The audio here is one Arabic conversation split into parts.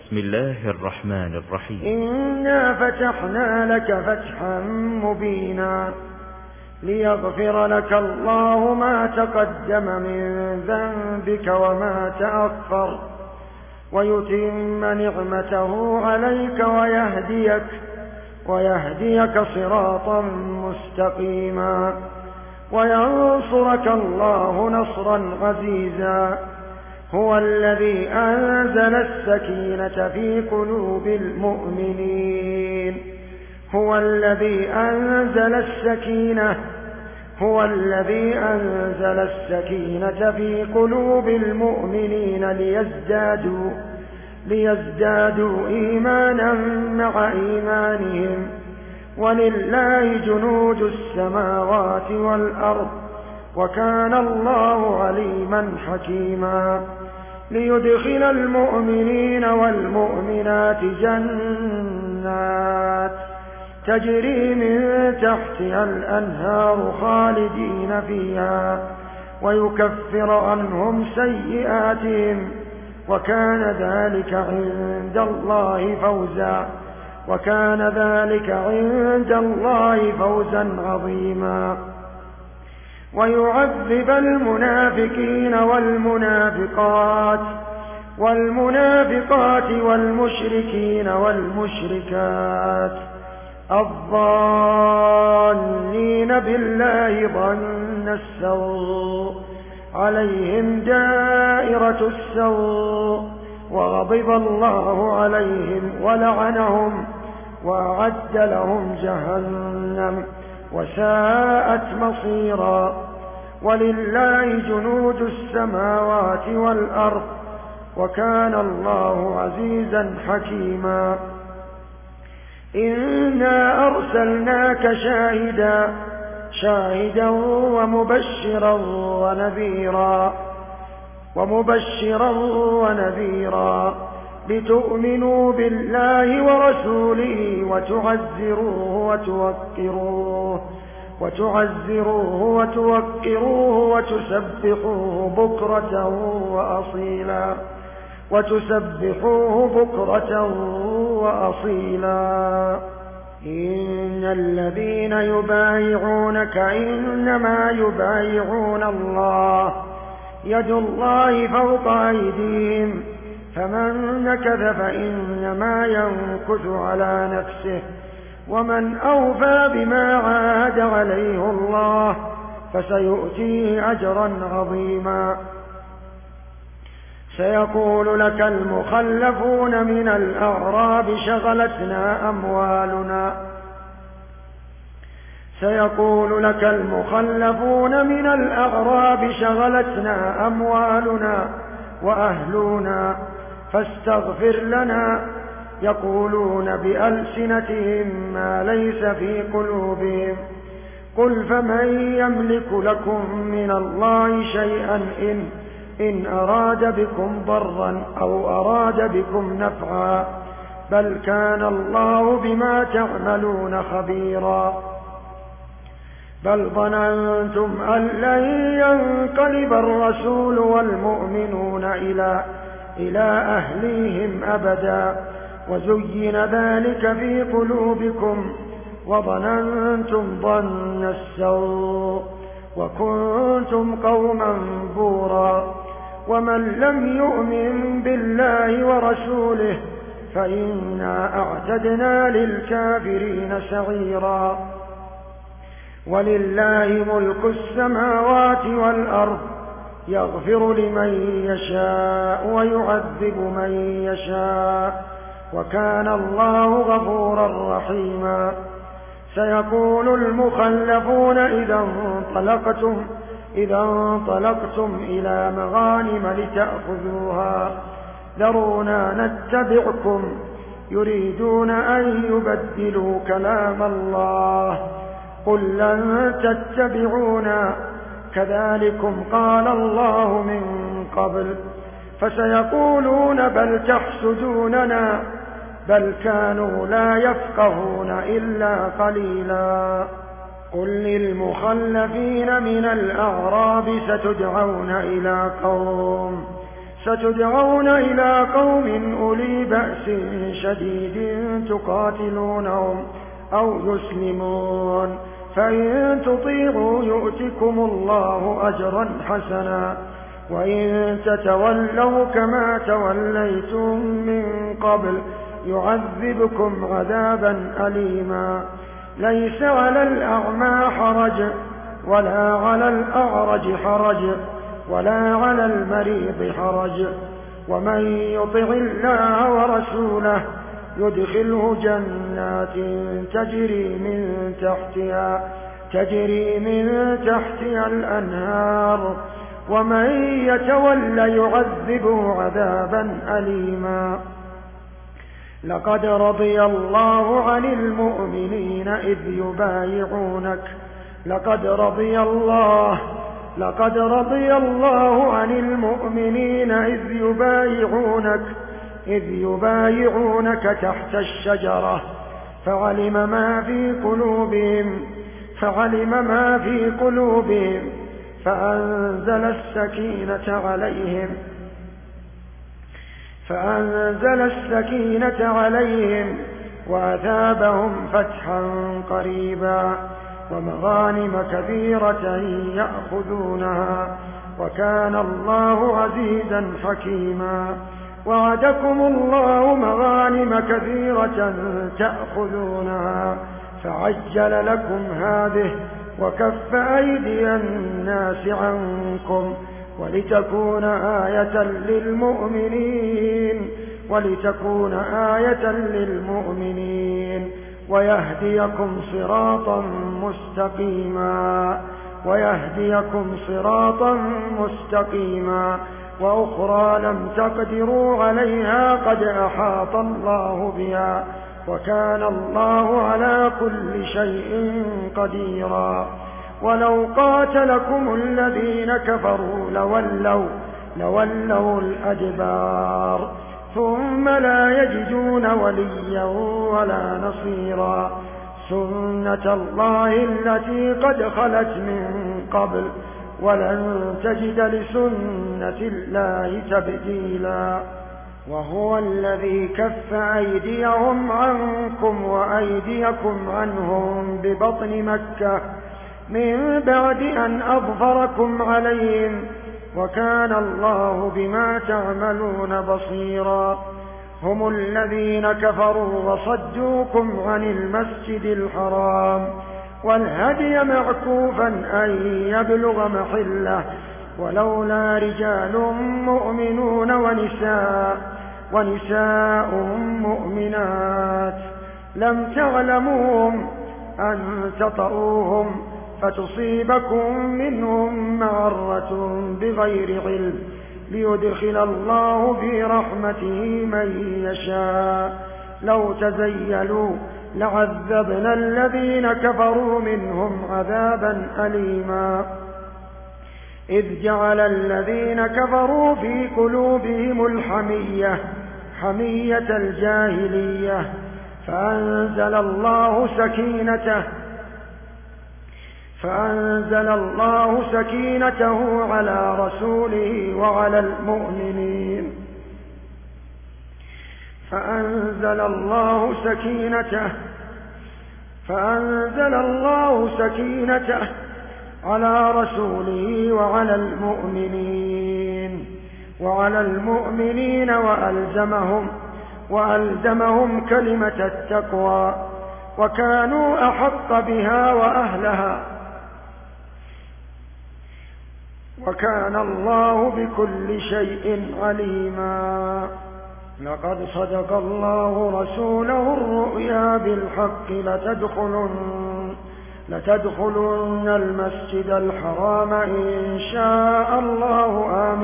بسم الله الرحمن الرحيم. إنا فتحنا لك فتحا مبينا ليغفر لك الله ما تقدم من ذنبك وما تأخر ويتم نعمته عليك ويهديك صراطا مستقيما وينصرك الله نصرا عزيزا. هو الذي أنزل السكينة في قلوب المؤمنين هو الذي أنزل السكينة في قلوب المؤمنين ليزدادوا إيمانا مع إيمانهم ولله جنود السماوات والأرض وكان الله عليما حكيما. ليدخل المؤمنين والمؤمنات جنات تجري من تحتها الأنهار خالدين فيها ويكفر عنهم سيئاتهم وكان ذلك عند الله فوزا عظيما. ويعذب المنافقين والمنافقات والمشركين والمشركات الظانين بالله ظن السوء عليهم دائرة السوء وغضب الله عليهم ولعنهم وأعد لهم جهنم وساءت مصيرا. ولله جنود السماوات والأرض وكان الله عزيزا حكيما. إنا أرسلناك شاهدا ومبشرا ونذيرا لتؤمنوا بالله ورسوله وتعزروه وتوقروه وتسبحوه بكرة وأصيلا. إن الذين يبايعونك إنما يبايعون الله يد الله فوق أيديهم فمن نكث فإنما ينكث على نفسه ومن أوفى بما عاهد عليه الله فسيؤتيه أجرا عظيما. سيقول لك المخلفون من الأعراب شغلتنا أموالنا وأهلنا فاستغفر لنا يقولون بألسنتهم ما ليس في قلوبهم قل فمن يملك لكم من الله شيئا إن أراد بكم ضرا أو أراد بكم نفعا بل كان الله بما تعملون خبيرا. بل ظننتم أن لن ينقلب الرسول والمؤمنون إلى أهليهم أبدا وزين ذلك في قلوبكم وظننتم ظن السوء وكنتم قوما بورا. ومن لم يؤمن بالله ورسوله فإنا أعتدنا للكافرين سعيرا. ولله ملك السماوات والأرض يغفر لمن يشاء ويعذب من يشاء وكان الله غفورا رحيما. سيقول المخلفون إذا انطلقتم إلى مغانم لتأخذوها ذرونا نتبعكم يريدون أن يبدلوا كلام الله قل لن تتبعونا كذلكم قال الله من قبل فسيقولون بل تحسدوننا بل كانوا لا يفقهون إلا قليلا. قل للمخلفين من الأعراب ستدعون إلى قوم أولي بأس شديد تقاتلونهم أو يسلمون، فإن تطيعوا يؤتكم الله أجرا حسنا، وإن تتولوا كما توليتم من قبل يعذبكم عذابا أليما. ليس على الأعمى حرج ولا على الأعرج حرج ولا على المريض حرج، ومن يطع الله ورسوله يدخله جنات تجري من تحتها الأنهار، ومن يتولى يعذبه عذابا أليما. لقد رضي الله عن المؤمنين إذ يبايعونك تحت الشجرة فعلم ما في قلوبهم فأنزل السكينة عليهم وأثابهم فتحا قريبا ومغانم كثيرة يأخذونها، وكان الله عزيزا حكيما. وعدكم الله مغانم كثيرة تأخذونها فعجل لكم هذه وكف أيدي الناس عنكم ولتكون آية للمؤمنين ويهديكم صراطا مستقيما. وأخرى لم تقدروا عليها قد أحاط الله بها، وكان الله على كل شيء قديرا. ولو قاتلكم الذين كفروا لولوا الأدبار ثم لا يجدون وليا ولا نصيرا. سنة الله التي قد خلت من قبل ولن تجد لسنة الله تبديلا. وهو الذي كف أيديهم عنكم وأيديكم عنهم ببطن مكة من بعد أن أظفركم عليهم، وكان الله بما تعملون بصيرا. هم الذين كفروا وصدوكم عن المسجد الحرام والهدي معكوفا أن يبلغ محله، ولولا رجال مؤمنون ونساء مؤمنات لم تعلموهم أن تطؤوهم فتصيبكم منهم معرة بغير علم ليدخل الله في رحمته من يشاء. لو تزيلوا لعذبنا الذين كفروا منهم عذابا أليما. إذ جعل الذين كفروا في قلوبهم حمية الجاهلية فأنزل الله سكينته على رسوله وعلى المؤمنين فأنزل الله سكينته على رسوله وعلى المؤمنين وألزمهم كلمة التقوى وكانوا أحق بها وأهلها، وكان الله بكل شيء عليما. لقد صدق الله رسوله الرؤيا بالحق لتدخلن المسجد الحرام إن شاء الله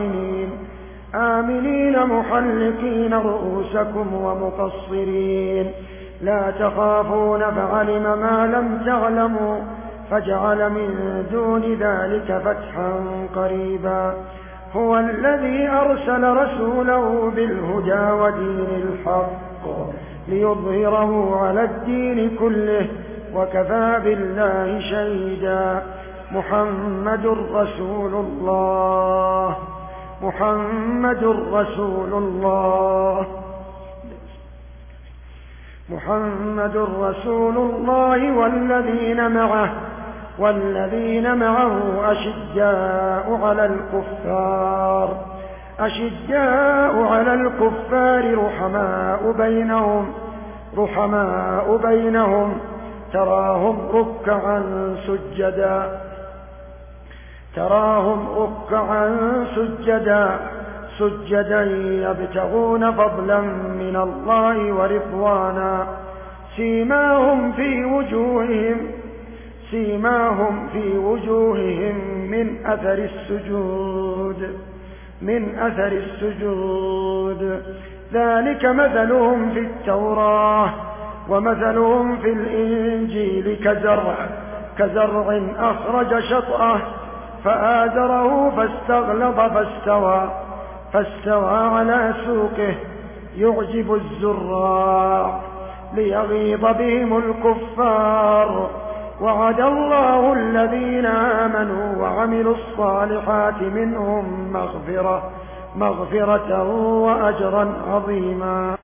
آمنين محلقين رؤوسكم ومقصرين لا تخافون فعلم ما لم تعلموا فجعل من دون ذلك فتحا قريبا. هو الذي أرسل رسوله بالهدى ودين الحق ليظهره على الدين كله وكفى بالله شهيدا. محمد رسول الله محمد رسول الله. محمد رسول الله والذين معه أشداء على الكفار رحماء بينهم تراهم ركعا سجدا يبتغون فضلا من الله ورضوانا سيماهم في وجوههم من أثر السجود ذلك مثلهم في التوراة ومثلهم في الإنجيل كزرع أخرج شطأه فآزره فاستغلظ فاستوى على سوقه يعجب الزراع ليغيظ بهم الكفار. وعد الله الذين آمنوا وعملوا الصالحات منهم مغفرة وأجرا عظيما.